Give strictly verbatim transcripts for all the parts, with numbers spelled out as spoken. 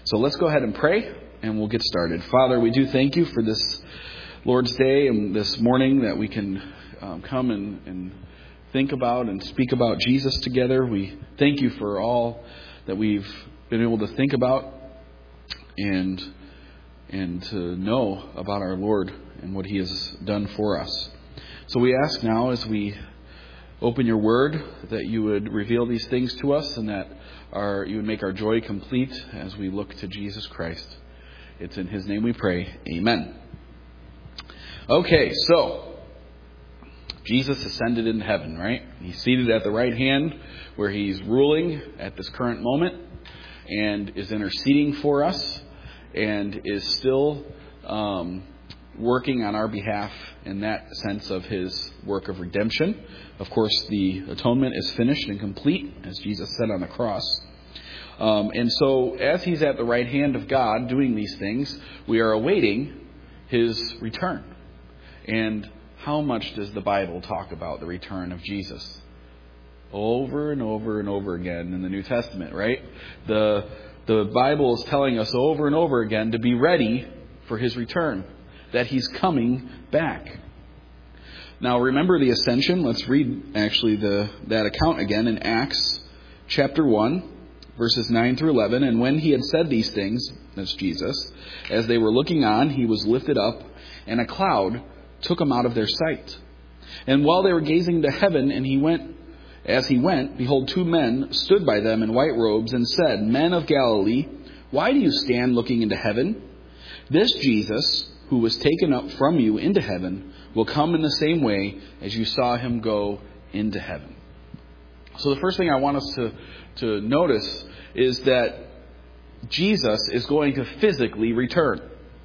So let's go ahead and pray, and we'll get started. Father, we do thank you for this Lord's Day and this morning that we can um, come and, and think about and speak about Jesus together. We thank you for all that we've been able to think about and and to know about our Lord and what He has done for us. So we ask now, as we open your word, that you would reveal these things to us and that our, you would make our joy complete as we look to Jesus Christ. It's in His name we pray. Amen. Okay, so Jesus ascended into heaven, right? He's seated at the right hand where He's ruling at this current moment and is interceding for us and is still um, working on our behalf in that sense of His work of redemption. Of course, the atonement is finished and complete, as Jesus said on the cross. Um, and so, as He's at the right hand of God doing these things, we are awaiting His return. And how much does the Bible talk about the return of Jesus? Over and over and over again in the New Testament, right? The, the Bible is telling us over and over again to be ready for His return, that He's coming back. Now, remember the ascension. Let's read actually the that account again in Acts chapter one, verses nine through eleven. And when He had said these things, that's Jesus, as they were looking on, He was lifted up, and a cloud took Him out of their sight. And while they were gazing to heaven, and He went, as He went, behold, two men stood by them in white robes, and said, Men of Galilee, why do you stand looking into heaven? This Jesus, who was taken up from you into heaven, will come in the same way as you saw Him go into heaven. So the first thing I want us to, to notice is that Jesus is going to physically return.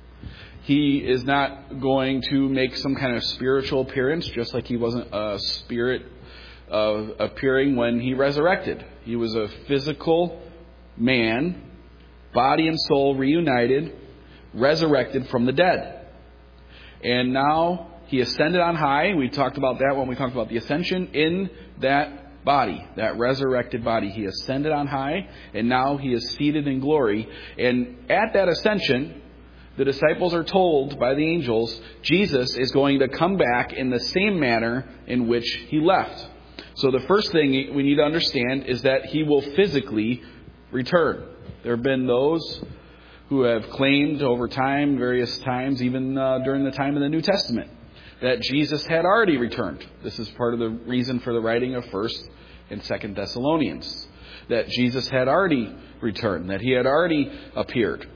He is not going to make some kind of spiritual appearance, just like He wasn't a spirit uh, appearing when He resurrected. He was a physical man, body and soul reunited, resurrected from the dead. And now He ascended on high. We talked about that when we talked about the ascension. In that body, that resurrected body, He ascended on high, and now He is seated in glory. And at that ascension, the disciples are told by the angels, Jesus is going to come back in the same manner in which He left. So the first thing we need to understand is that He will physically return. There have been those who have claimed over time, various times, even uh, during the time of the New Testament, that Jesus had already returned. This is part of the reason for the writing of First and Second Thessalonians, that Jesus had already returned, that He had already appeared.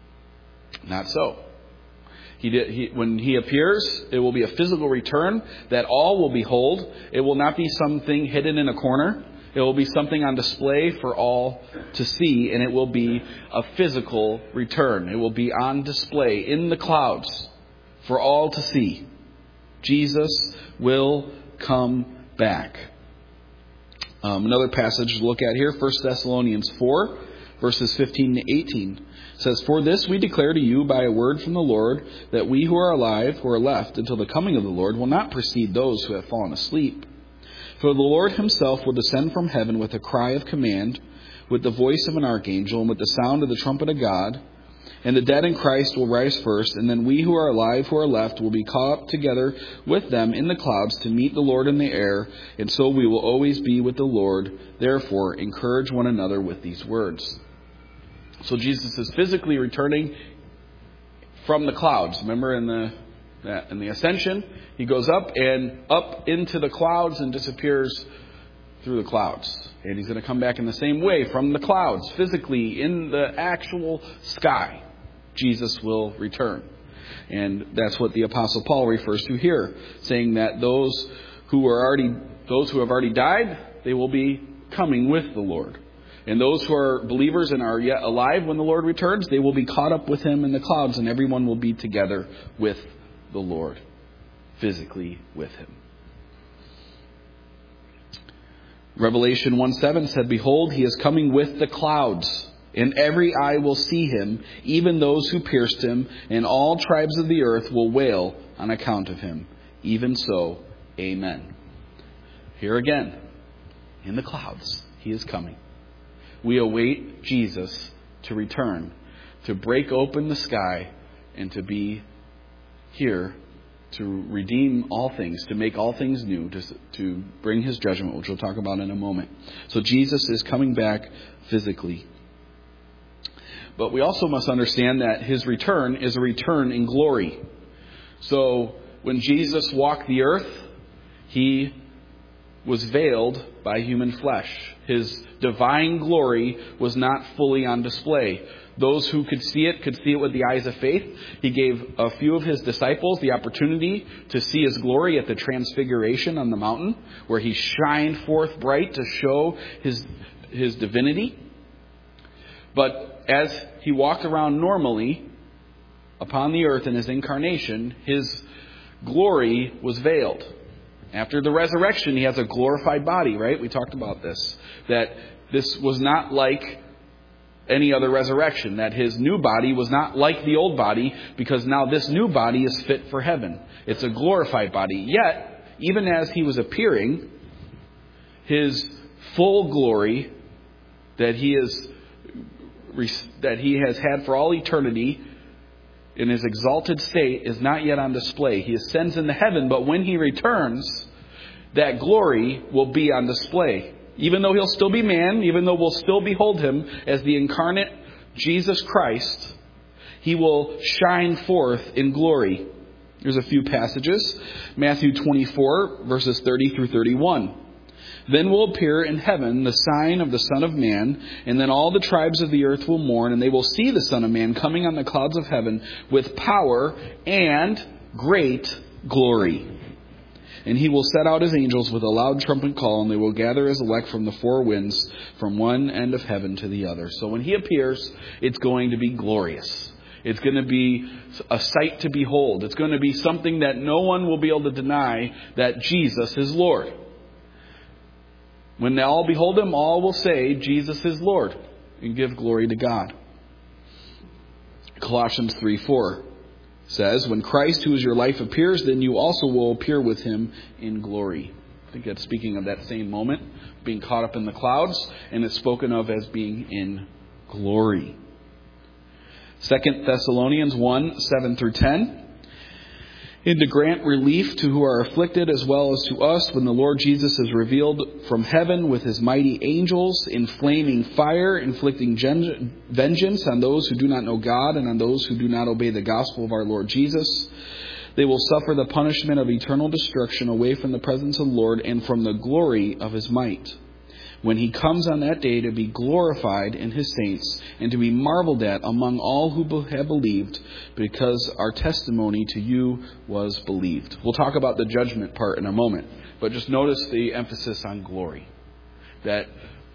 Not so. He did, he, when He appears, it will be a physical return that all will behold. It will not be something hidden in a corner. It will be something on display for all to see, and it will be a physical return. It will be on display in the clouds for all to see. Jesus will come back. Um, another passage to look at here, First Thessalonians four, verses fifteen to eighteen. Says, For this we declare to you by a word from the Lord, that we who are alive, who are left until the coming of the Lord, will not precede those who have fallen asleep. For the Lord Himself will descend from heaven with a cry of command, with the voice of an archangel, and with the sound of the trumpet of God. And the dead in Christ will rise first, and then we who are alive, who are left, will be caught up together with them in the clouds to meet the Lord in the air, and so we will always be with the Lord. Therefore, encourage one another with these words. So Jesus is physically returning from the clouds. Remember in the that in the ascension, He goes up and up into the clouds and disappears through the clouds. And He's going to come back in the same way from the clouds, physically in the actual sky. Jesus will return. And that's what the Apostle Paul refers to here, saying that those who are already those who have already died, they will be coming with the Lord. And those who are believers and are yet alive when the Lord returns, they will be caught up with Him in the clouds, and everyone will be together with the Lord, physically with Him. Revelation one seven said, Behold, He is coming with the clouds, and every eye will see Him, even those who pierced Him, and all tribes of the earth will wail on account of Him. Even so, Amen. Here again, in the clouds, He is coming. We await Jesus to return. to break open the sky and to be here to redeem all things, to make all things new, to, to bring his judgment, which we'll talk about in a moment. So Jesus is coming back physically. But we also must understand that his return is a return in glory. So when Jesus walked the earth, he was veiled by human flesh. His divine glory was not fully on display. Those who could see it could see it with the eyes of faith. He gave a few of his disciples the opportunity to see his glory at the Transfiguration on the mountain, where he shined forth bright to show his his divinity. But as he walked around normally upon the earth in his incarnation, his glory was veiled. After the resurrection, he has a glorified body, right? We talked about this. That this was not like any other resurrection. That his new body was not like the old body, because now this new body is fit for heaven. It's a glorified body. Yet, even as he was appearing, his full glory that he is that he has had for all eternity in his exalted state is not yet on display. He ascends into heaven, but when he returns, that glory will be on display. Even though he'll still be man, even though we'll still behold him as the incarnate Jesus Christ, he will shine forth in glory. There's a few passages. Matthew twenty-four, verses thirty through thirty-one. Then will appear in heaven the sign of the Son of Man, and then all the tribes of the earth will mourn, and they will see the Son of Man coming on the clouds of heaven with power and great glory. And he will set out his angels with a loud trumpet call, and they will gather his elect from the four winds, from one end of heaven to the other. So when he appears, it's going to be glorious. It's going to be a sight to behold. It's going to be something that no one will be able to deny, that Jesus is Lord. When they all behold him, all will say, Jesus is Lord, and give glory to God. Colossians three four says, when Christ, who is your life, appears, then you also will appear with him in glory. I think that's speaking of that same moment, being caught up in the clouds, and it's spoken of as being in glory. Second Thessalonians one, seven through ten. And to grant relief to who are afflicted as well as to us when the Lord Jesus is revealed from heaven with his mighty angels in flaming fire, inflicting gen- vengeance on those who do not know God and on those who do not obey the gospel of our Lord Jesus. They will suffer the punishment of eternal destruction away from the presence of the Lord and from the glory of his might, when he comes on that day to be glorified in his saints and to be marveled at among all who have believed, because our testimony to you was believed. We'll talk about the judgment part in a moment, but just notice the emphasis on glory. That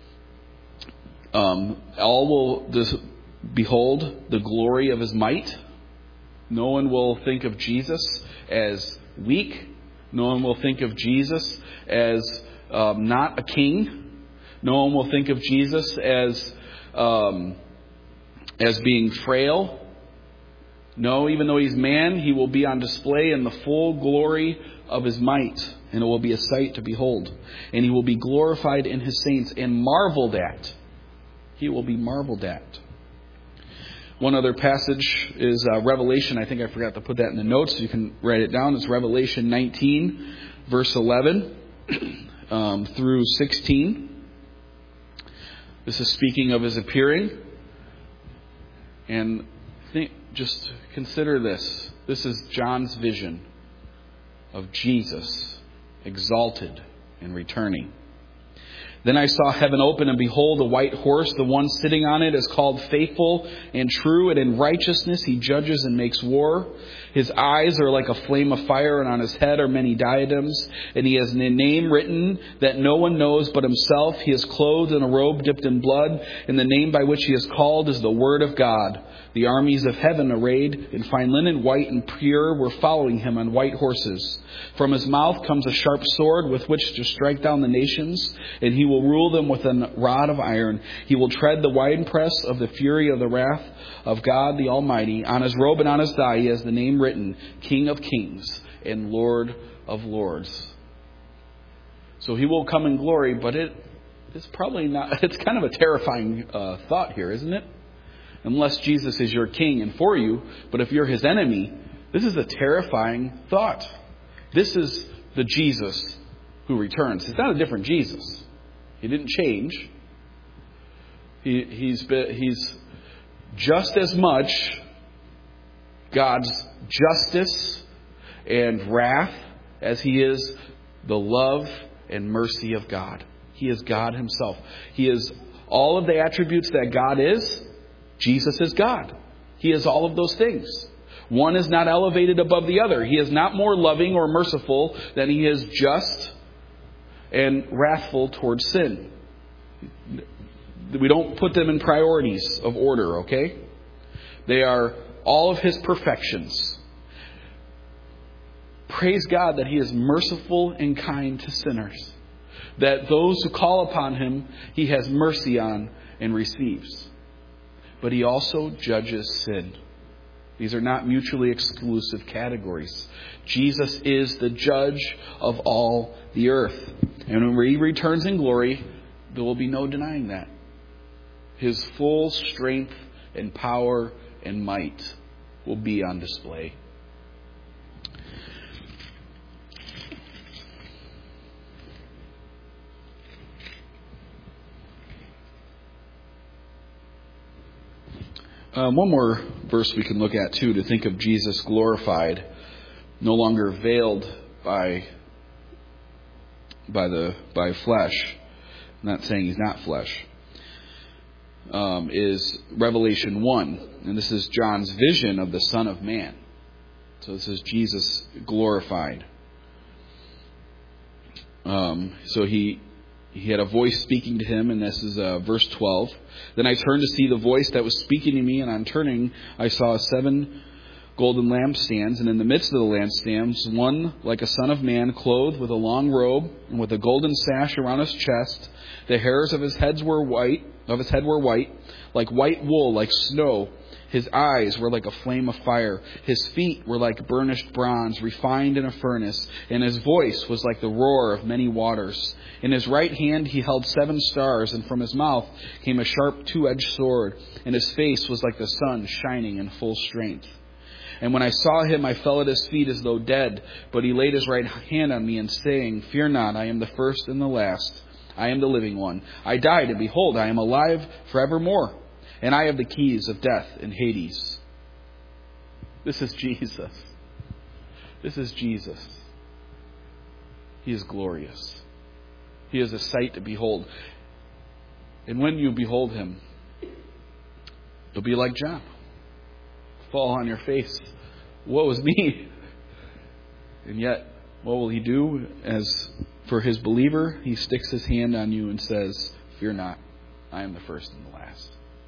um, all will dis- behold the glory of his might. No one will think of Jesus as weak. No one will think of Jesus as um, not a king. No one will think of Jesus as um, as being frail. No, even though he's man, he will be on display in the full glory of his might, and it will be a sight to behold. And he will be glorified in his saints and marveled at. He will be marveled at. One other passage is uh, Revelation. I think I forgot to put that in the notes. You can write it down. It's Revelation nineteen, verse eleven um, through sixteen. This is speaking of his appearing. And think, just consider this. This is John's vision of Jesus exalted and returning. Then I saw heaven open, and behold, a white horse. The one sitting on it is called Faithful and True, and in righteousness he judges and makes war. His eyes are like a flame of fire, and on his head are many diadems. And he has a name written that no one knows but himself. He is clothed in a robe dipped in blood, and the name by which he is called is the Word of God. The armies of heaven, arrayed in fine linen, white and pure, were following him on white horses. From his mouth comes a sharp sword with which to strike down the nations, and he will rule them with a rod of iron. He will tread the winepress of the fury of the wrath of God the Almighty. On his robe and on his thigh he has the name written, King of Kings and Lord of Lords. So he will come in glory, but it it's probably not. It's kind of a terrifying uh, thought here, isn't it? unless Jesus is your king and for you. But if you're his enemy, this is a terrifying thought. This is the Jesus who returns. It's not a different Jesus. He didn't change. He, he's, been, he's just as much God's justice and wrath as he is the love and mercy of God. He is God himself. He is all of the attributes that God is. Jesus is God. He is all of those things. One is not elevated above the other. He is not more loving or merciful than he is just and wrathful towards sin. We don't put them in priorities of order, okay? They are all of his perfections. Praise God that he is merciful and kind to sinners. That those who call upon him, he has mercy on and receives. But he also judges sin. These are not mutually exclusive categories. Jesus is the judge of all the earth. And when he returns in glory, there will be no denying that. His full strength and power and might will be on display. Um, one more verse we can look at too to think of Jesus glorified, no longer veiled by by the by flesh. I'm not saying he's not flesh. Um, is Revelation one, and this is John's vision of the Son of Man. So this is Jesus glorified. Um, so he. He had a voice speaking to him, and this is uh, verse twelve. Then I turned to see the voice that was speaking to me, and on turning, I saw seven golden lampstands, and in the midst of the lampstands, one like a son of man, clothed with a long robe and with a golden sash around his chest. The hairs of his heads were white, of his head were white, like white wool, like snow. His eyes were like a flame of fire. His feet were like burnished bronze, refined in a furnace. And his voice was like the roar of many waters. In his right hand he held seven stars, and from his mouth came a sharp two-edged sword. And his face was like the sun shining in full strength. And when I saw him, I fell at his feet as though dead. But he laid his right hand on me, and saying, "Fear not, I am the first and the last. I am the living one. I died, and behold, I am alive forevermore. And I have the keys of death and Hades." This is Jesus. This is Jesus. He is glorious. He is a sight to behold. And when you behold him, you'll be like John. Fall on your face. Woe is me. And yet, what will he do? As for his believer, he sticks his hand on you and says, "Fear not, I am the first and the last."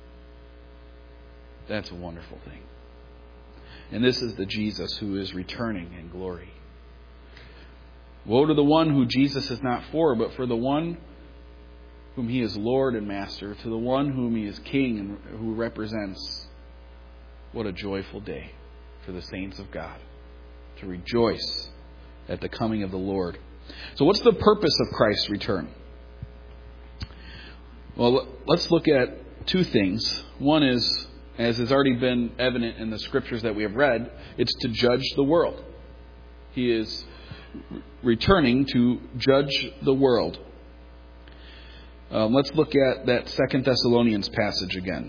That's a wonderful thing. And this is the Jesus who is returning in glory. Woe to the one who Jesus is not for, but for the one whom he is Lord and Master, to the one whom he is King and who represents. What a joyful day for the saints of God to rejoice at the coming of the Lord. So what's the purpose of Christ's return? Well, let's look at two things. One is, as has already been evident in the scriptures that we have read, it's to judge the world. He is returning to judge the world. Um, let's look at that Second Thessalonians passage again.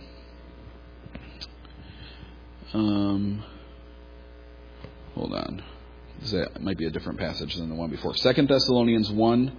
Um, hold on. That might be a different passage than the one before. Second Thessalonians one.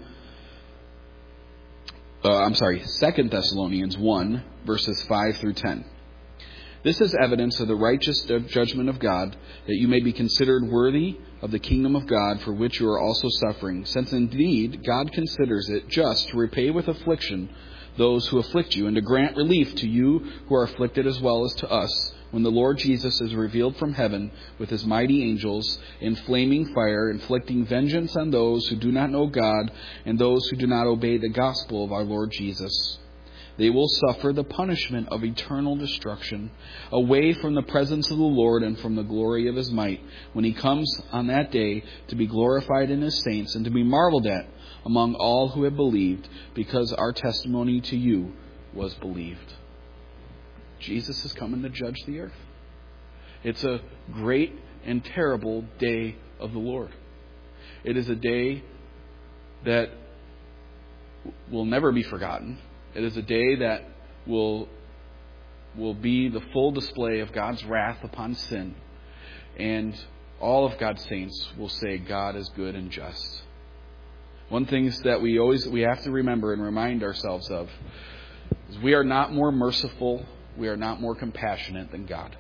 Uh, I'm sorry. Second Thessalonians one, verses five through ten. This is evidence of the righteous judgment of God, that you may be considered worthy of the kingdom of God, for which you are also suffering, since indeed God considers it just to repay with affliction those who afflict you, and to grant relief to you who are afflicted as well as to us, when the Lord Jesus is revealed from heaven with his mighty angels in flaming fire, inflicting vengeance on those who do not know God and those who do not obey the gospel of our Lord Jesus. They will suffer the punishment of eternal destruction, away from the presence of the Lord and from the glory of his might, when he comes on that day to be glorified in his saints and to be marveled at among all who have believed, because our testimony to you was believed. Jesus is coming to judge the earth. It's a great and terrible day of the Lord. It is a day that will never be forgotten. It is a day that will, will be the full display of God's wrath upon sin. And all of God's saints will say God is good and just. One thing that we always we have to remember and remind ourselves of is we are not more merciful, we are not more compassionate than God.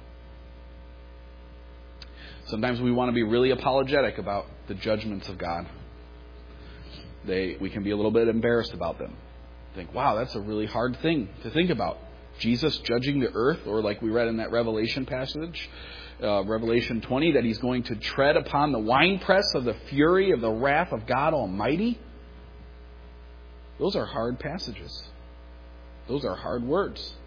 Sometimes we want to be really apologetic about the judgments of God. They we can be a little bit embarrassed about them. Think, wow, that's a really hard thing to think about. Jesus judging the earth, or like we read in that Revelation passage, uh, Revelation twenty, that he's going to tread upon the winepress of the fury of the wrath of God Almighty. Those are hard passages. Those are hard words.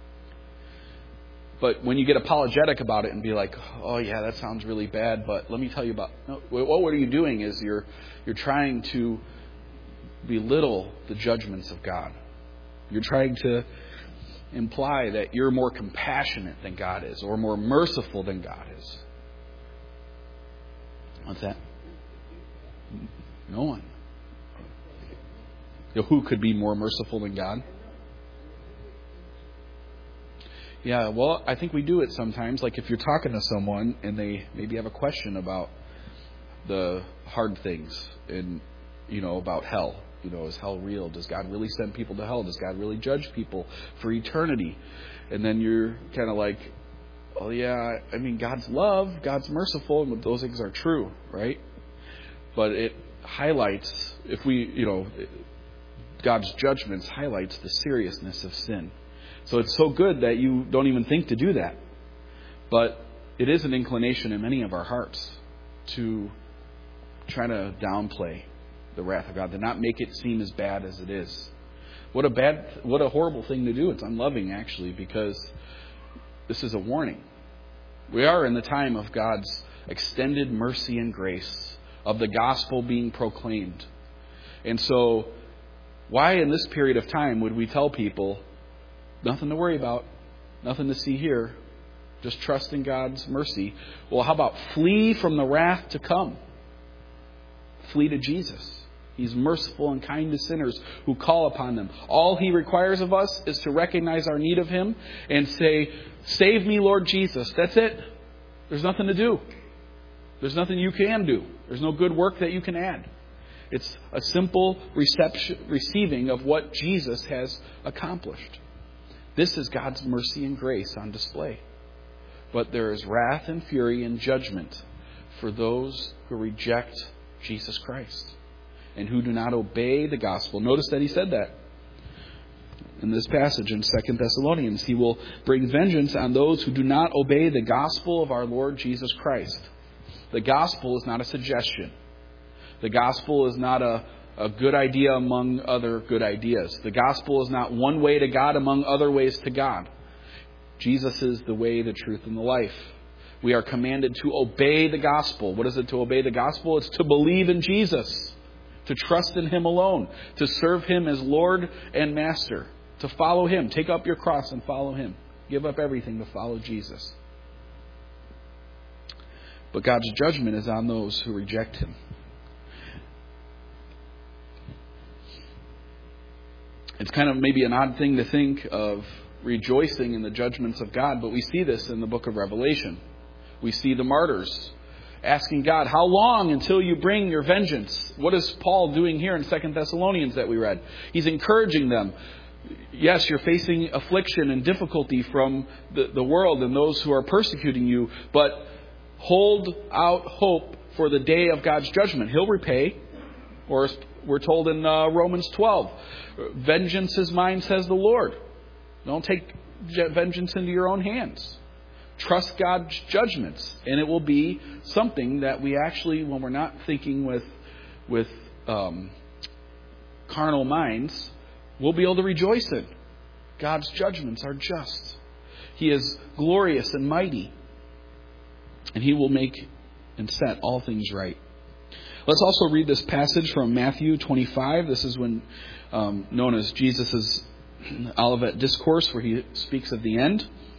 But when you get apologetic about it and be like, oh yeah, that sounds really bad, but let me tell you about... No, what are you doing is you're you're trying to belittle the judgments of God. You're trying to imply that you're more compassionate than God is, or more merciful than God is. What's that? No one. You know, who could be more merciful than God? Yeah, well, I think we do it sometimes. Like if you're talking to someone and they maybe have a question about the hard things and, you know, about hell. You know, is hell real? Does God really send people to hell? Does God really judge people for eternity? And then you're kind of like, oh yeah, I mean, God's love, God's merciful, and those things are true, right? But it highlights, if we, you know, God's judgments highlights the seriousness of sin. So it's so good that you don't even think to do that. But it is an inclination in many of our hearts to try to downplay the wrath of God, to not make it seem as bad as it is. What a bad, what a horrible thing to do. It's unloving, actually, because this is a warning. We are in the time of God's extended mercy and grace, of the gospel being proclaimed. And so, why in this period of time would we tell people, nothing to worry about, nothing to see here, just trust in God's mercy? Well, how about flee from the wrath to come? Flee to Jesus. He's merciful and kind to sinners who call upon them. All He requires of us is to recognize our need of Him and say, save me, Lord Jesus. That's it. There's nothing to do. There's nothing you can do. There's no good work that you can add. It's a simple reception, receiving of what Jesus has accomplished. This is God's mercy and grace on display. But there is wrath and fury and judgment for those who reject Jesus Christ and who do not obey the gospel. Notice that he said that in this passage in Second Thessalonians. He will bring vengeance on those who do not obey the gospel of our Lord Jesus Christ. The gospel is not a suggestion. The gospel is not a, a good idea among other good ideas. The gospel is not one way to God among other ways to God. Jesus is the way, the truth, and the life. We are commanded to obey the gospel. What is it to obey the gospel? It's to believe in Jesus, to trust in Him alone, to serve Him as Lord and Master, to follow Him. Take up your cross and follow Him. Give up everything to follow Jesus. But God's judgment is on those who reject Him. It's kind of maybe an odd thing to think of rejoicing in the judgments of God, but we see this in the book of Revelation. We see the martyrs asking God, how long until you bring your vengeance? What is Paul doing here in Second Thessalonians that we read? He's encouraging them. Yes, you're facing affliction and difficulty from the, the world and those who are persecuting you, but hold out hope for the day of God's judgment. He'll repay. Or we're told in uh, Romans twelve, vengeance is mine, says the Lord. Don't take vengeance into your own hands. Trust God's judgments, and it will be something that we actually, when we're not thinking with with um, carnal minds, we'll be able to rejoice in. God's judgments are just. He is glorious and mighty, and He will make and set all things right. Let's also read this passage from Matthew twenty-five. This is when um, known as Jesus' Olivet Discourse, where He speaks of the end.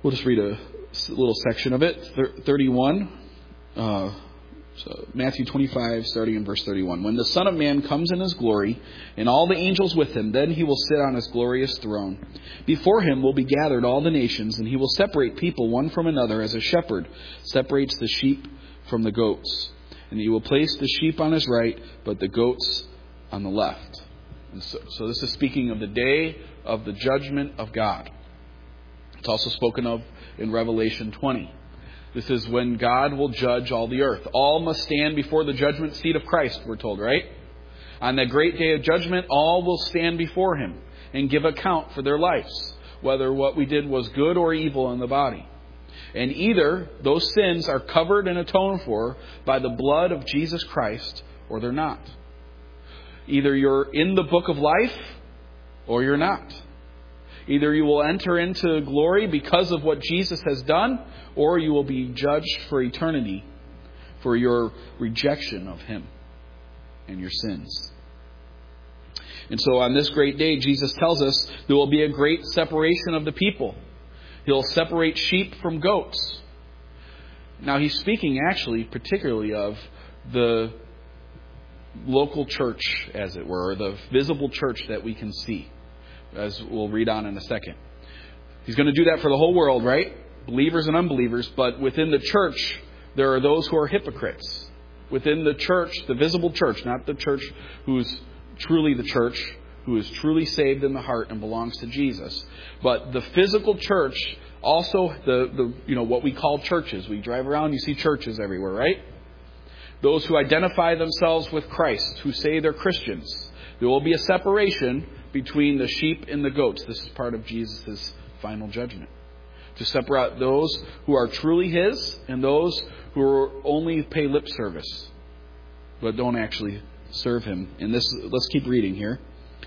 We'll just read a little section of it. thirty-one. Uh, so Matthew twenty-five, starting in verse thirty-one. When the Son of Man comes in his glory, and all the angels with him, then he will sit on his glorious throne. Before him will be gathered all the nations, and he will separate people one from another, as a shepherd separates the sheep from the goats. And he will place the sheep on his right, but the goats on the left. And so, so this is speaking of the day of the judgment of God. It's also spoken of in Revelation twenty. This is when God will judge all the earth. All must stand before the judgment seat of Christ, we're told, right? On that great day of judgment, all will stand before him and give account for their lives, whether what we did was good or evil in the body. And either those sins are covered and atoned for by the blood of Jesus Christ, or they're not. Either you're in the book of life, or you're not. Either you will enter into glory because of what Jesus has done, or you will be judged for eternity for your rejection of him and your sins. And so on this great day, Jesus tells us there will be a great separation of the people. He'll separate sheep from goats. Now he's speaking actually particularly of the local church, as it were, or the visible church that we can see, as we'll read on in a second. He's going to do that for the whole world, right? Believers and unbelievers. But within the church, there are those who are hypocrites. Within the church, the visible church, not the church who's truly the church, who is truly saved in the heart and belongs to Jesus. But the physical church, also the, the you know what we call churches. We drive around, you see churches everywhere, right? Those who identify themselves with Christ, who say they're Christians. There will be a separation between the sheep and the goats. This is part of Jesus' final judgment. To separate those who are truly his and those who only pay lip service, but don't actually serve him. And this, let's keep reading here.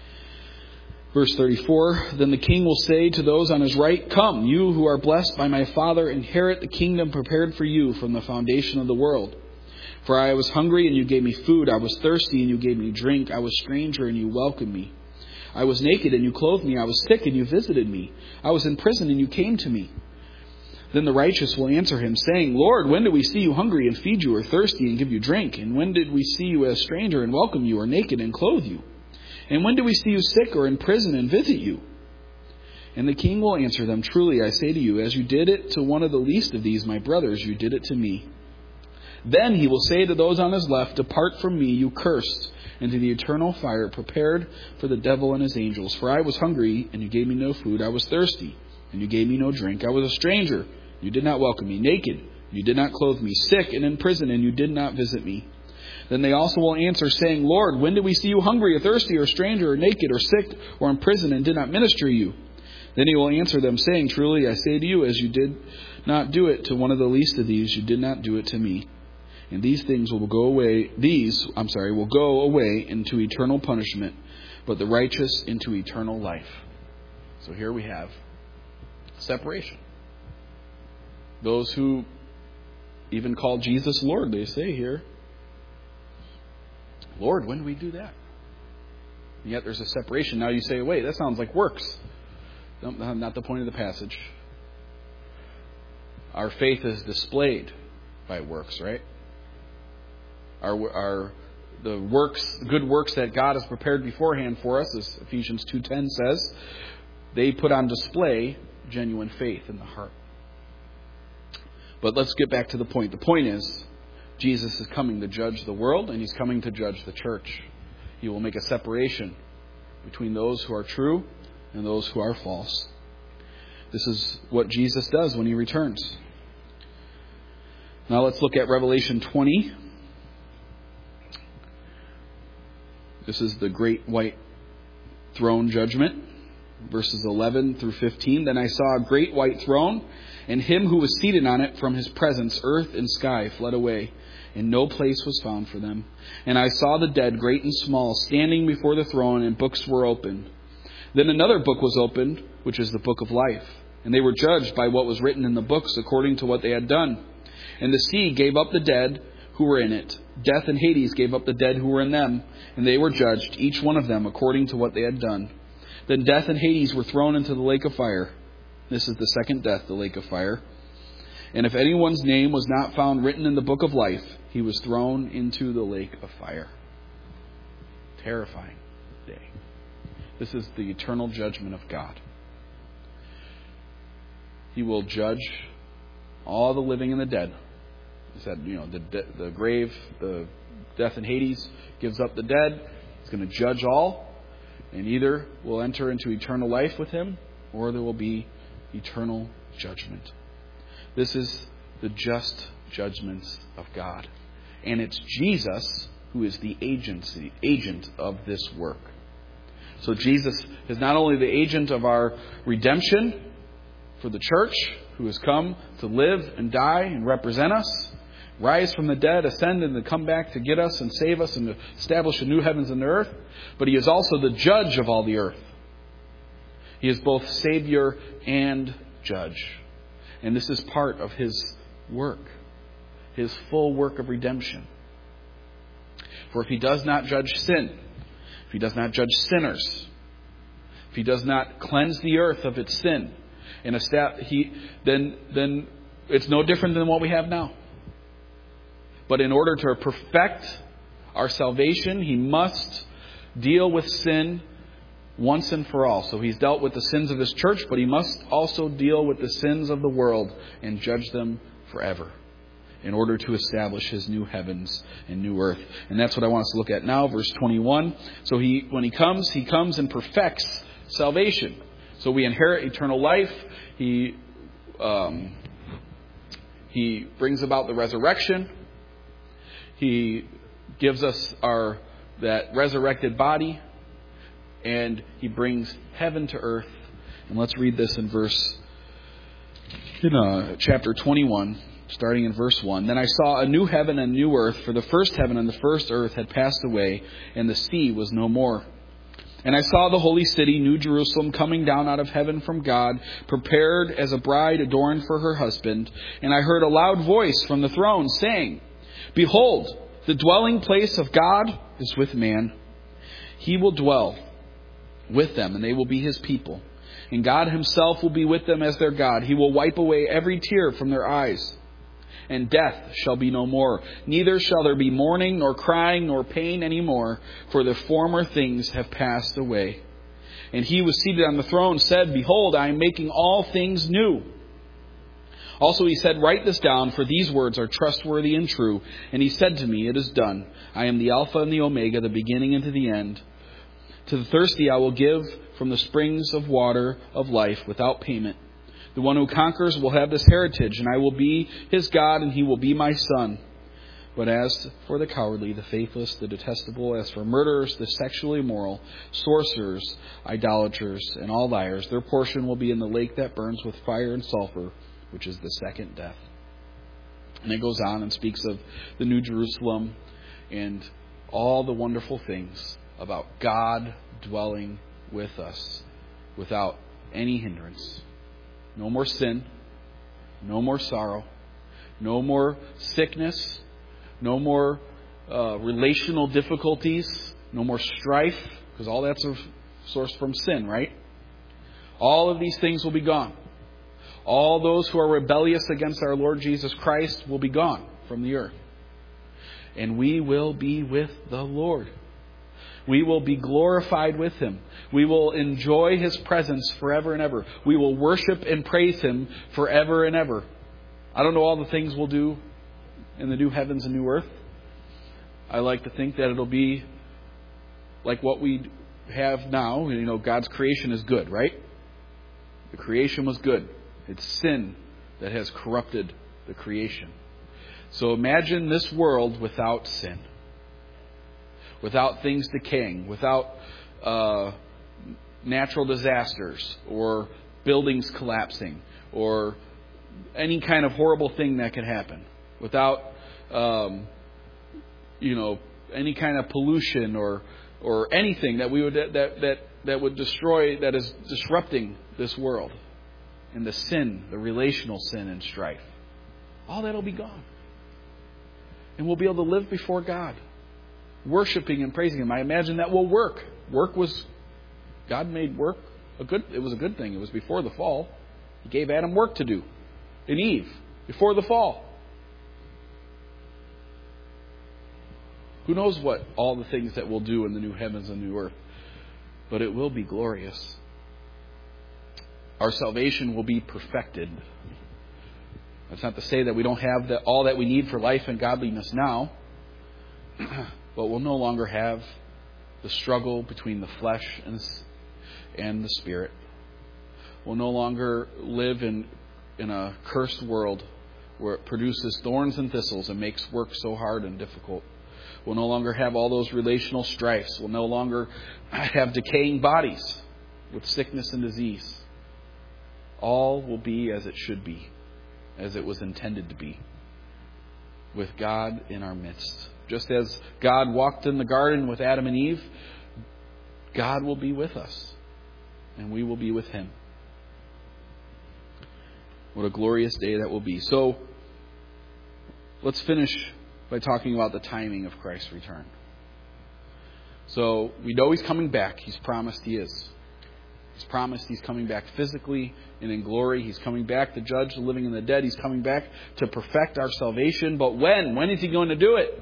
Verse thirty-four, then the king will say to those on his right, come, you who are blessed by my Father, inherit the kingdom prepared for you from the foundation of the world. For I was hungry, and you gave me food. I was thirsty, and you gave me drink. I was a stranger, and you welcomed me. I was naked, and you clothed me. I was sick, and you visited me. I was in prison, and you came to me. Then the righteous will answer him, saying, Lord, when did we see you hungry and feed you, or thirsty and give you drink? And when did we see you a stranger and welcome you, or naked and clothe you? And when did we see you sick or in prison and visit you? And the king will answer them, truly I say to you, as you did it to one of the least of these, my brothers, you did it to me. Then he will say to those on his left, depart from me, you cursed, into the eternal fire prepared for the devil and his angels. For I was hungry, and you gave me no food. I was thirsty, and you gave me no drink. I was a stranger, you did not welcome me. Naked, you did not clothe me. Sick and in prison, and you did not visit me. Then they also will answer, saying, Lord, when did we see you hungry or thirsty or stranger or naked or sick or in prison and did not minister you? Then he will answer them, saying, truly I say to you, as you did not do it to one of the least of these, you did not do it to me. And these things will go away, these, I'm sorry, will go away into eternal punishment, but the righteous into eternal life. So here we have separation. Those who even call Jesus Lord, they say here, Lord, when do we do that? And yet there's a separation. Now you say, wait, that sounds like works. No, not the point of the passage. Our faith is displayed by works, right? Our, our the works, good works that God has prepared beforehand for us, as Ephesians two ten says, they put on display genuine faith in the heart. But let's get back to the point. The point is, Jesus is coming to judge the world, and he's coming to judge the church. He will make a separation between those who are true and those who are false. This is what Jesus does when he returns. Now let's look at Revelation twenty. This is the great white throne judgment. Verses eleven through fifteen. Then I saw a great white throne, and him who was seated on it. From his presence earth and sky fled away, and no place was found for them. And I saw the dead, great and small, standing before the throne, and books were opened. Then another book was opened, which is the book of life. And they were judged by what was written in the books according to what they had done. And the sea gave up the dead who were in it. Death and Hades gave up the dead who were in them, and they were judged, each one of them according to what they had done. Then death and Hades were thrown into the lake of fire. This is the second death, the lake of fire. And if anyone's name was not found written in the book of life, he was thrown into the lake of fire. Terrifying day. This is the eternal judgment of God. He will judge all the living and the dead. He said, you know, the the grave, the death in Hades gives up the dead. He's going to judge all, and either we'll enter into eternal life with him, or there will be eternal judgment. This is the just judgments of God. And it's Jesus who is the agency, agent of this work. So Jesus is not only the agent of our redemption for the church, who has come to live and die and represent us, rise from the dead, ascend, and to come back to get us and save us and to establish a new heavens and earth, but he is also the judge of all the earth. He is both Savior and judge. And this is part of his work, his full work of redemption. For if he does not judge sin, if he does not judge sinners, if he does not cleanse the earth of its sin, and estab- he, then, then it's no different than what we have now. But in order to perfect our salvation, he must deal with sin once and for all. So he's dealt with the sins of his church, but he must also deal with the sins of the world and judge them forever in order to establish his new heavens and new earth. And that's what I want us to look at now, verse twenty-one. So he, when he comes, he comes and perfects salvation. So we inherit eternal life. He, um, he brings about the resurrection. He gives us our that resurrected body. And he brings heaven to earth. And let's read this in verse, in uh, chapter twenty-one, starting in verse one. Then I saw a new heaven and a new earth, for the first heaven and the first earth had passed away, and the sea was no more. And I saw the holy city, New Jerusalem, coming down out of heaven from God, prepared as a bride adorned for her husband. And I heard a loud voice from the throne saying, Behold, the dwelling place of God is with man. He will dwell with them, and they will be his people. And God himself will be with them as their God. He will wipe away every tear from their eyes. And death shall be no more. Neither shall there be mourning, nor crying, nor pain any more, for the former things have passed away. And he was seated on the throne said, Behold, I am making all things new. Also he said, Write this down, for these words are trustworthy and true. And he said to me, It is done. I am the Alpha and the Omega, the beginning and to the end. To the thirsty I will give from the springs of water of life without payment. The one who conquers will have this heritage, and I will be his God, and he will be my son. But as for the cowardly, the faithless, the detestable, as for murderers, the sexually immoral, sorcerers, idolaters, and all liars, their portion will be in the lake that burns with fire and sulfur, which is the second death. And it goes on and speaks of the New Jerusalem and all the wonderful things about God dwelling with us without any hindrance. No more sin, no more sorrow, no more sickness, no more uh, relational difficulties, no more strife, because all that's a source from sin, right? All of these things will be gone. All those who are rebellious against our Lord Jesus Christ will be gone from the earth. And we will be with the Lord. We will be glorified with him. We will enjoy his presence forever and ever. We will worship and praise him forever and ever. I don't know all the things we'll do in the new heavens and new earth. I like to think that it'll be like what we have now. You know, God's creation is good, right? The creation was good. It's sin that has corrupted the creation. So imagine this world without sin. Without things decaying, without uh, natural disasters or buildings collapsing or any kind of horrible thing that could happen, without um, you know any kind of pollution or or anything that we would that that that would destroy that is disrupting this world, and the sin, the relational sin and strife, all that'll be gone, and we'll be able to live before God, worshiping and praising him. I imagine that will work. Work was, God made work a good, it was a good thing. It was before the fall. He gave Adam work to do, and Eve, before the fall. Who knows what all the things that we'll do in the new heavens and new earth, but it will be glorious. Our salvation will be perfected. That's not to say that we don't have the, all that we need for life and godliness now, but we'll no longer have the struggle between the flesh and, and the spirit. We'll no longer live in, in a cursed world where it produces thorns and thistles and makes work so hard and difficult. We'll no longer have all those relational strifes. We'll no longer have decaying bodies with sickness and disease. All will be as it should be, as it was intended to be, with God in our midst. Just as God walked in the garden with Adam and Eve, God will be with us, and we will be with Him. What a glorious day that will be. So, let's finish by talking about the timing of Christ's return. So, we know He's coming back. He's promised He is. He's promised He's coming back physically and in glory. He's coming back to judge the living and the dead. He's coming back to perfect our salvation. But when? When is He going to do it?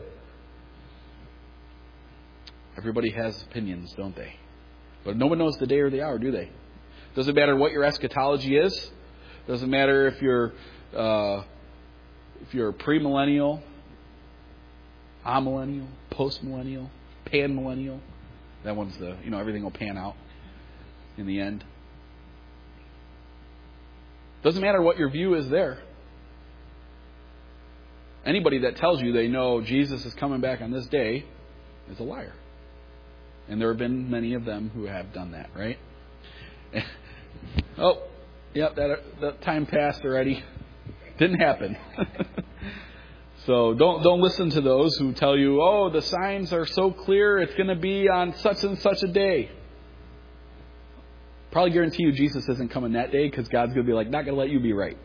Everybody has opinions, don't they? But no one knows the day or the hour, do they? Doesn't matter what your eschatology is. Doesn't matter if you're uh, if you're premillennial, amillennial, postmillennial, panmillennial. That one's the, you know, everything will pan out in the end. Doesn't matter what your view is there. Anybody that tells you they know Jesus is coming back on this day is a liar. And there have been many of them who have done that, right? Oh, yep, that, that time passed already. Didn't happen. So don't don't listen to those who tell you, oh, the signs are so clear, it's going to be on such and such a day. Probably guarantee you Jesus isn't coming that day, because God's going to be like, not going to let you be right.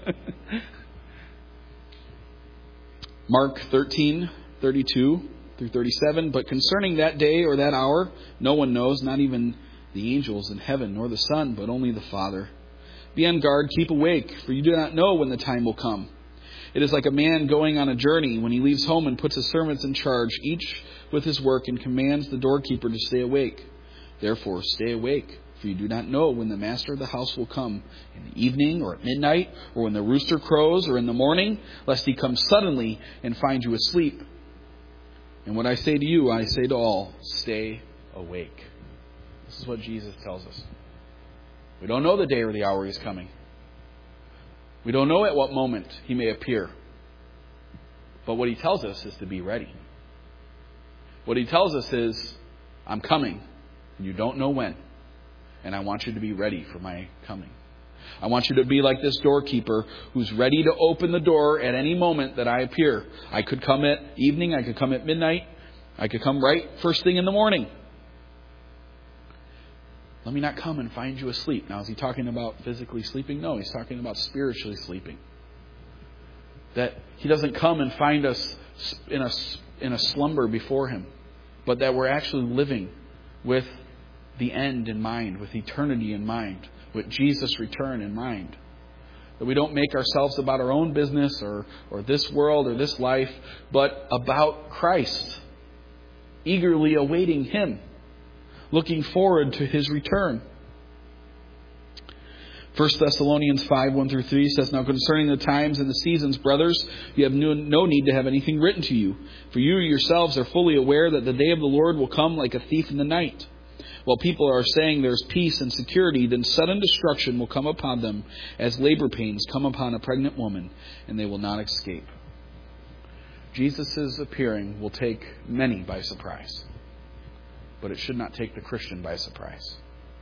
Mark thirteen, thirty-two through thirty-seven. But concerning that day or that hour, no one knows, not even the angels in heaven, nor the Son, but only the Father. Be on guard, keep awake, for you do not know when the time will come. It is like a man going on a journey when he leaves home and puts his servants in charge, each with his work, and commands the doorkeeper to stay awake. Therefore, stay awake, for you do not know when the master of the house will come, in the evening or at midnight, or when the rooster crows or in the morning, lest he come suddenly and find you asleep. And what I say to you, I say to all, stay awake. This is what Jesus tells us. We don't know the day or the hour He's coming. We don't know at what moment He may appear. But what He tells us is to be ready. What He tells us is, I'm coming, and you don't know when. And I want you to be ready for my coming. I want you to be like this doorkeeper who's ready to open the door at any moment that I appear. I could come at evening, I could come at midnight, I could come right first thing in the morning. Let me not come and find you asleep. Now, is He talking about physically sleeping? No, He's talking about spiritually sleeping. That He doesn't come and find us in a, in a slumber before Him, but that we're actually living with the end in mind, with eternity in mind, with Jesus' return in mind. That we don't make ourselves about our own business or, or this world or this life, but about Christ, eagerly awaiting Him, looking forward to His return. First Thessalonians five, one through three says, Now concerning the times and the seasons, brothers, you have no, no need to have anything written to you. For you yourselves are fully aware that the day of the Lord will come like a thief in the night. While people are saying there's peace and security, then sudden destruction will come upon them as labor pains come upon a pregnant woman, and they will not escape. Jesus' appearing will take many by surprise, but it should not take the Christian by surprise.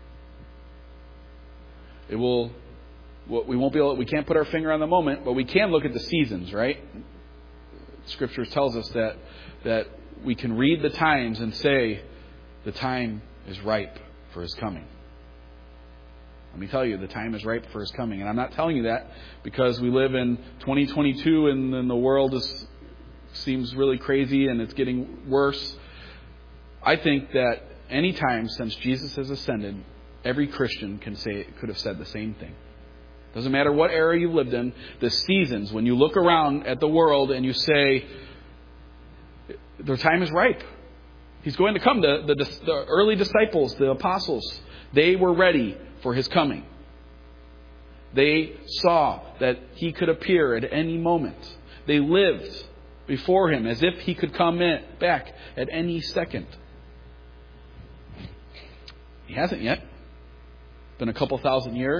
It will. We won't be able. We can't put our finger on the moment, but we can look at the seasons, right? Scripture tells us that that we can read the times and say the time is ripe for His coming. Let me tell you, the time is ripe for His coming. And I'm not telling you that because we live in twenty twenty-two and, and the world is, seems really crazy and it's getting worse. I think that any time since Jesus has ascended, every Christian can say could have said the same thing. Doesn't matter what era you lived in, the seasons, when you look around at the world and you say, their time is ripe. He's going to come. The, the, the early disciples, the apostles, they were ready for His coming. They saw that He could appear at any moment. They lived before Him as if He could come in back at any second. He hasn't yet. Been a couple thousand years.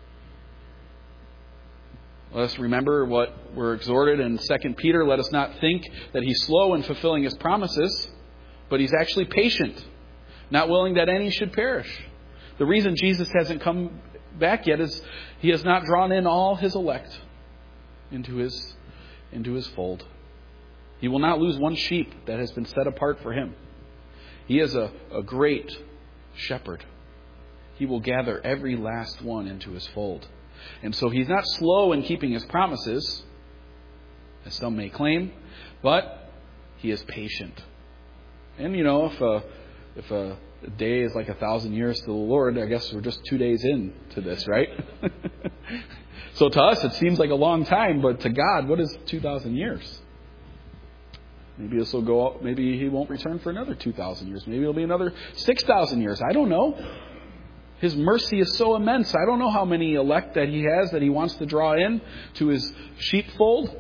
Let us remember what we're exhorted in Second Peter. Let us not think that He's slow in fulfilling His promises, but He's actually patient, not willing that any should perish. The reason Jesus hasn't come back yet is He has not drawn in all His elect into His, into His fold. He will not lose one sheep that has been set apart for Him. He is a, a great shepherd. He will gather every last one into His fold. And so He's not slow in keeping His promises, as some may claim, but He is patient. And, you know, if a, if a day is like a thousand years to the Lord, I guess we're just two days in to this, right? So to us, it seems like a long time, but to God, what is two thousand years? Maybe this will go, maybe He won't return for another two thousand years. Maybe it'll be another six thousand years. I don't know. His mercy is so immense. I don't know how many elect that He has that He wants to draw in to His sheepfold.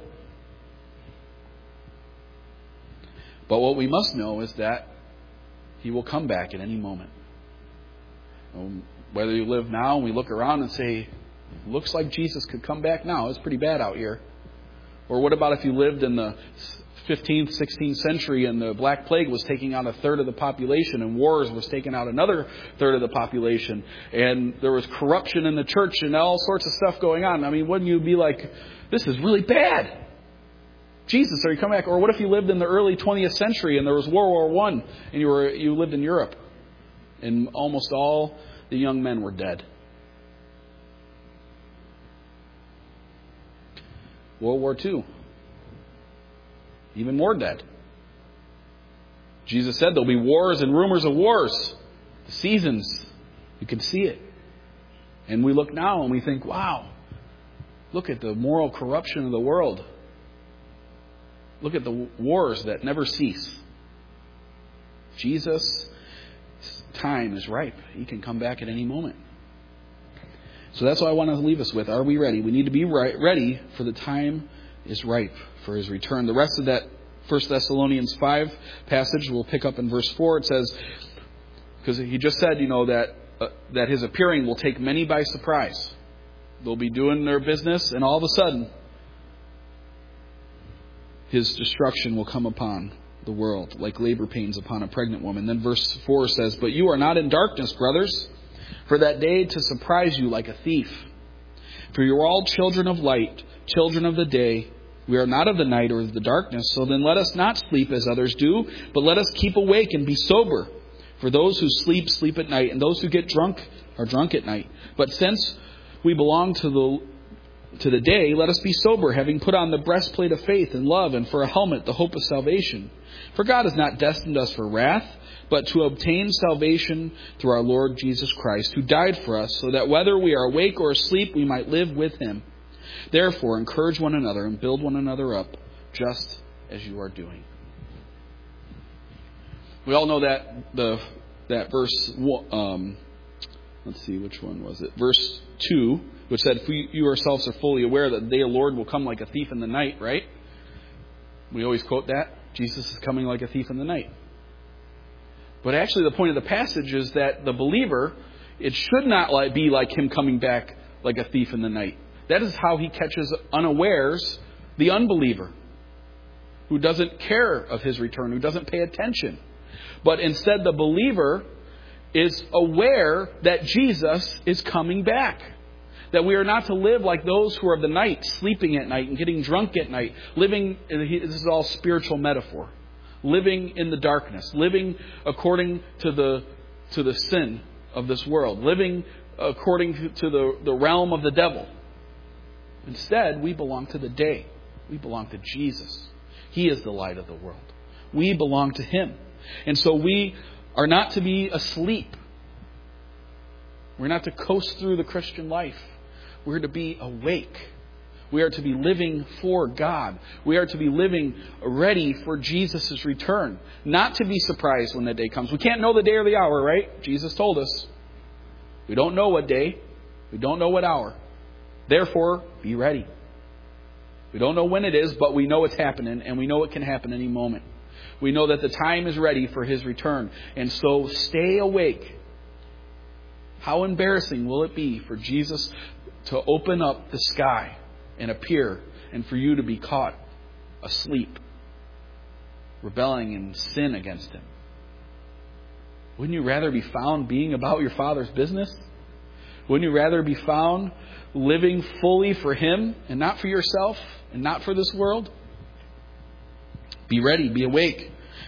But what we must know is that He will come back at any moment. Um, whether you live now and we look around and say, looks like Jesus could come back now. It's pretty bad out here. Or what about if you lived in the fifteenth, sixteenth century and the Black Plague was taking out a third of the population and wars was taking out another third of the population and there was corruption in the church and all sorts of stuff going on. I mean, wouldn't you be like, this is really bad? Jesus, are you coming back? Or what if you lived in the early twentieth century and there was World War One and you were you lived in Europe and almost all the young men were dead? World War Two. Even more dead. Jesus said there'll be wars and rumors of wars. The seasons. You can see it. And we look now and we think, wow, look at the moral corruption of the world. Look at the wars that never cease. Jesus' time is ripe. He can come back at any moment. So that's what I want to leave us with. Are we ready? We need to be right, ready for the time is ripe for His return. The rest of that First Thessalonians five passage we'll pick up in verse four. It says, because he just said, you know, that uh, that His appearing will take many by surprise. They'll be doing their business and all of a sudden His destruction will come upon the world like labor pains upon a pregnant woman. Then verse four says, but you are not in darkness, brothers, for that day to surprise you like a thief. For you are all children of light, children of the day. We are not of the night or of the darkness. So then let us not sleep as others do, but let us keep awake and be sober. For those who sleep, sleep at night, and those who get drunk are drunk at night. But since we belong to the to the day, let us be sober, having put on the breastplate of faith and love, and for a helmet the hope of salvation. For God has not destined us for wrath, but to obtain salvation through our Lord Jesus Christ, who died for us, so that whether we are awake or asleep, we might live with Him. Therefore, encourage one another and build one another up, just as you are doing. We all know that the that verse. Um, let's see, which one was it? Verse two, which said, "For you yourselves are fully aware that the day of the Lord will come like a thief in the night." Right? We always quote that Jesus is coming like a thief in the night. But actually, the point of the passage is that the believer, it should not be like him coming back like a thief in the night. That is how He catches unawares the unbeliever who doesn't care of His return, who doesn't pay attention. But instead, the believer is aware that Jesus is coming back. That we are not to live like those who are of the night, sleeping at night and getting drunk at night. Living, this is all spiritual metaphor. Living in the darkness. Living according to the to the sin of this world. Living according to the, the realm of the devil. Instead, we belong to the day. We belong to Jesus. He is the light of the world. We belong to Him. And so we are not to be asleep. We're not to coast through the Christian life. We're to be awake. We are to be living for God. We are to be living ready for Jesus' return. Not to be surprised when that day comes. We can't know the day or the hour, right? Jesus told us. We don't know what day. We don't know what hour. Therefore, be ready. We don't know when it is, but we know it's happening, and we know it can happen any moment. We know that the time is ready for His return. And so stay awake. How embarrassing will it be for Jesus to open up the sky and appear, and for you to be caught asleep, rebelling in sin against Him? Wouldn't you rather be found being about your Father's business? Wouldn't you rather be found living fully for Him and not for yourself and not for this world? Be ready, be awake.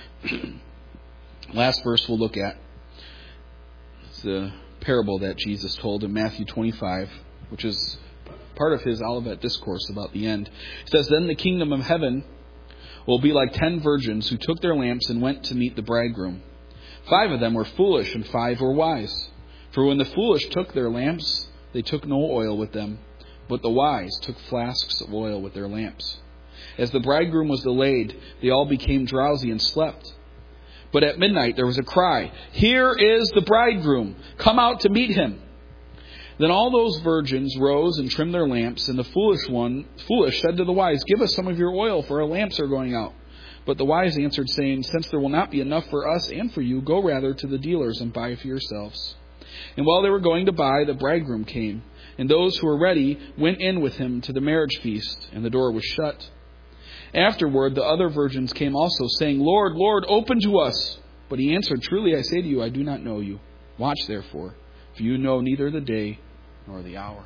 Last verse we'll look at. It's the parable that Jesus told in Matthew twenty-five, which is part of His Olivet Discourse about the end. It says, "Then the kingdom of heaven will be like ten virgins who took their lamps and went to meet the bridegroom. Five of them were foolish and five were wise. For when the foolish took their lamps, they took no oil with them, but the wise took flasks of oil with their lamps. As the bridegroom was delayed, they all became drowsy and slept. But at midnight there was a cry, 'Here is the bridegroom, come out to meet him.' Then all those virgins rose and trimmed their lamps, and the foolish one, foolish said to the wise, 'Give us some of your oil, for our lamps are going out.' But the wise answered, saying, 'Since there will not be enough for us and for you, go rather to the dealers and buy for yourselves.' And while they were going to buy, the bridegroom came, and those who were ready went in with him to the marriage feast, and the door was shut. Afterward, the other virgins came also, saying, 'Lord, Lord, open to us.' But he answered, 'Truly I say to you, I do not know you. Watch therefore, for you know neither the day nor the hour.'"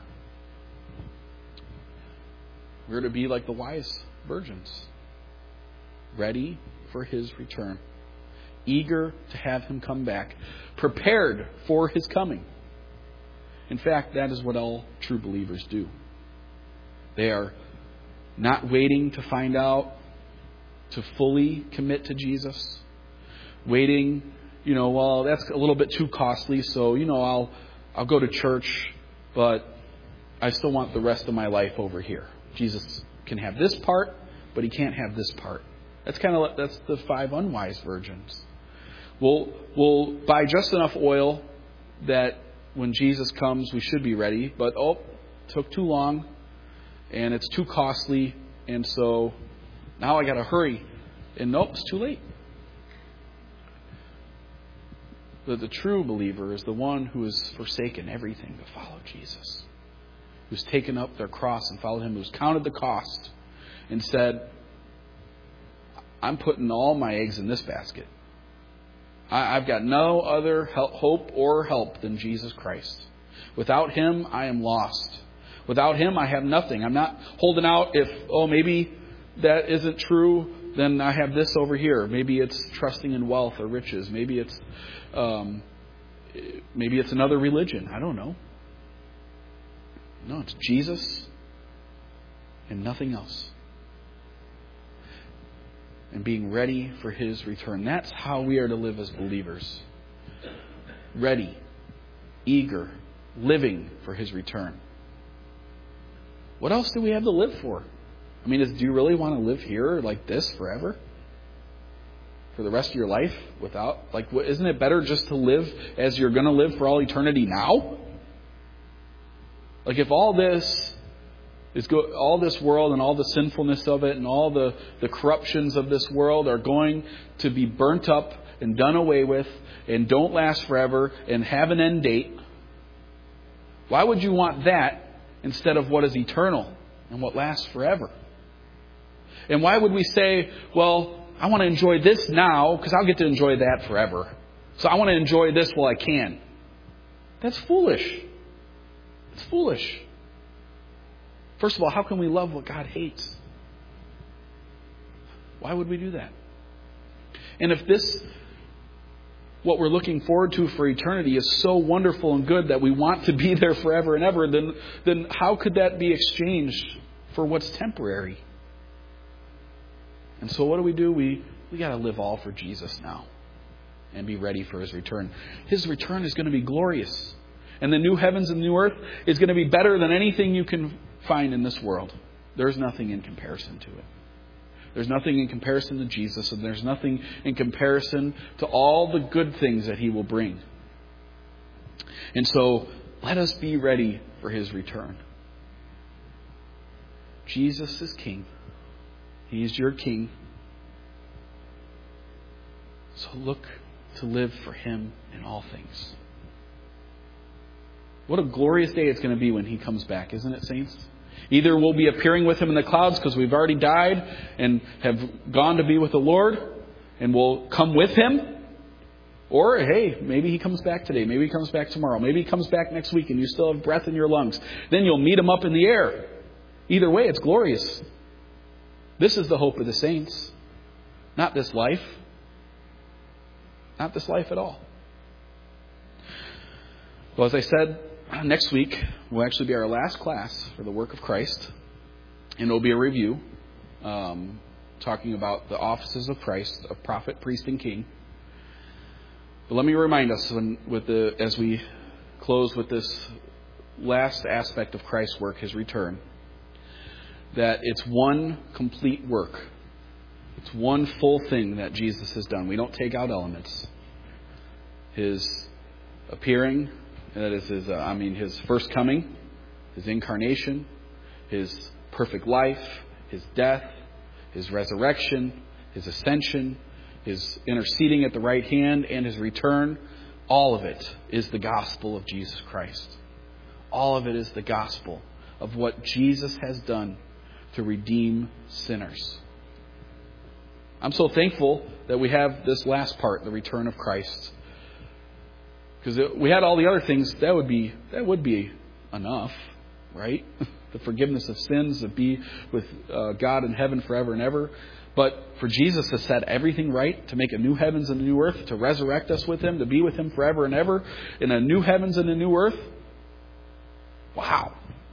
We're to be like the wise virgins, ready for His return, eager to have Him come back, prepared for His coming. In fact, that is what all true believers do. They are not waiting to find out, to fully commit to Jesus. Waiting, you know, well, that's a little bit too costly, so, you know, I'll I'll go to church, but I still want the rest of my life over here. Jesus can have this part, but He can't have this part. That's kind of that's the five unwise virgins. We'll we'll buy just enough oil that when Jesus comes, we should be ready. But oh, it took too long, and it's too costly, and so now I got to hurry. And nope, it's too late. But the true believer is the one who has forsaken everything to follow Jesus, who's taken up their cross and followed Him, who's counted the cost and said, "I'm putting all my eggs in this basket. I've got no other help, hope or help than Jesus Christ. Without Him, I am lost. Without Him, I have nothing. I'm not holding out if, oh, maybe that isn't true, then I have this over here. Maybe it's trusting in wealth or riches. Maybe it's um, maybe it's another religion. I don't know. No, it's Jesus and nothing else. And being ready for His return. That's how we are to live as believers. Ready, eager, living for His return. What else do we have to live for? I mean, is, do you really want to live here like this forever? For the rest of your life? Without, like, what, isn't it better just to live as you're going to live for all eternity now? Like, if all this is go, all this world and all the sinfulness of it and all the, the corruptions of this world are going to be burnt up and done away with and don't last forever and have an end date, why would you want that instead of what is eternal and what lasts forever? And why would we say, well, I want to enjoy this now because I'll get to enjoy that forever. So I want to enjoy this while I can. That's foolish. It's foolish. First of all, how can we love what God hates? Why would we do that? And if this, what we're looking forward to for eternity, is so wonderful and good that we want to be there forever and ever, then, then how could that be exchanged for what's temporary? And so what do we do? We, we got to live all for Jesus now and be ready for His return. His return is going to be glorious. And the new heavens and new earth is going to be better than anything you can find in this world. There's nothing in comparison to it. There's nothing in comparison to Jesus, and there's nothing in comparison to all the good things that He will bring. And so, let us be ready for His return. Jesus is King. He is your King. So look to live for Him in all things. What a glorious day it's going to be when He comes back, isn't it, saints? Either we'll be appearing with Him in the clouds because we've already died and have gone to be with the Lord, and we'll come with Him. Or, hey, maybe He comes back today. Maybe He comes back tomorrow. Maybe He comes back next week and you still have breath in your lungs. Then you'll meet Him up in the air. Either way, it's glorious. This is the hope of the saints. Not this life. Not this life at all. Well, as I said, next week will actually be our last class for the work of Christ. And it will be a review um, talking about the offices of Christ, of prophet, priest, and king. But let me remind us, when, with the, as we close with this last aspect of Christ's work, His return, that it's one complete work. It's one full thing that Jesus has done. We don't take out elements. His appearing, that is His, uh, I mean, His first coming, His incarnation, His perfect life, His death, His resurrection, His ascension, His interceding at the right hand, and His return. All of it is the gospel of Jesus Christ. All of it is the gospel of what Jesus has done to redeem sinners. I'm so thankful that we have this last part, the return of Christ. Because if we had all the other things, that would be that would be enough, right? The forgiveness of sins, to be with uh, God in heaven forever and ever. But for Jesus to set everything right, to make a new heavens and a new earth, to resurrect us with Him, to be with Him forever and ever, in a new heavens and a new earth. Wow.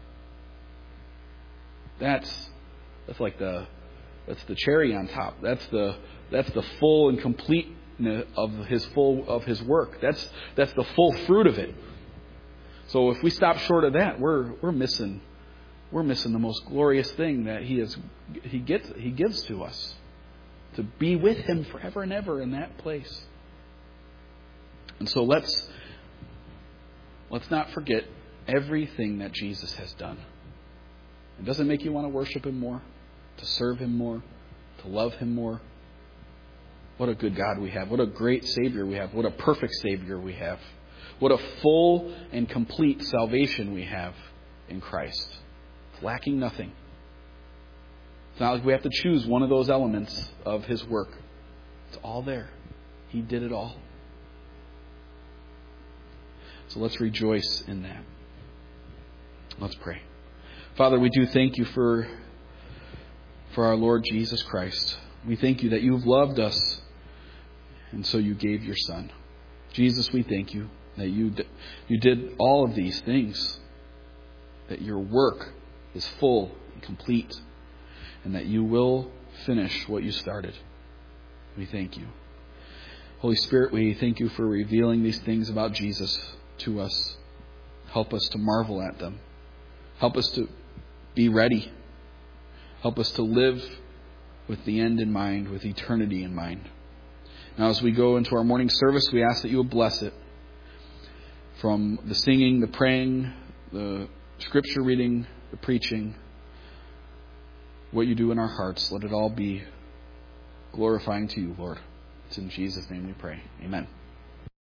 That's that's like the that's the cherry on top. That's the that's the full and complete of his full of his work. That's that's the full fruit of it. So if we stop short of that, we're we're missing we're missing the most glorious thing that he is he gets he gives to us, to be with Him forever and ever in that place. And so let's let's not forget everything that Jesus has done. It doesn't make you want to worship Him more, to serve Him more, to love Him more. What a good God we have. What a great Savior we have. What a perfect Savior we have. What a full and complete salvation we have in Christ. It's lacking nothing. It's not like we have to choose one of those elements of His work. It's all there. He did it all. So let's rejoice in that. Let's pray. Father, we do thank You for, for our Lord Jesus Christ. We thank You that You've loved us, and so You gave Your Son. Jesus, we thank You that you d- you did all of these things, that Your work is full and complete, and that You will finish what You started. We thank You. Holy Spirit, we thank You for revealing these things about Jesus to us. Help us to marvel at them. Help us to be ready. Help us to live with the end in mind, with eternity in mind. Now, as we go into our morning service, we ask that You will bless it. From the singing, the praying, the scripture reading, the preaching, what You do in our hearts, let it all be glorifying to You, Lord. It's in Jesus' name we pray. Amen.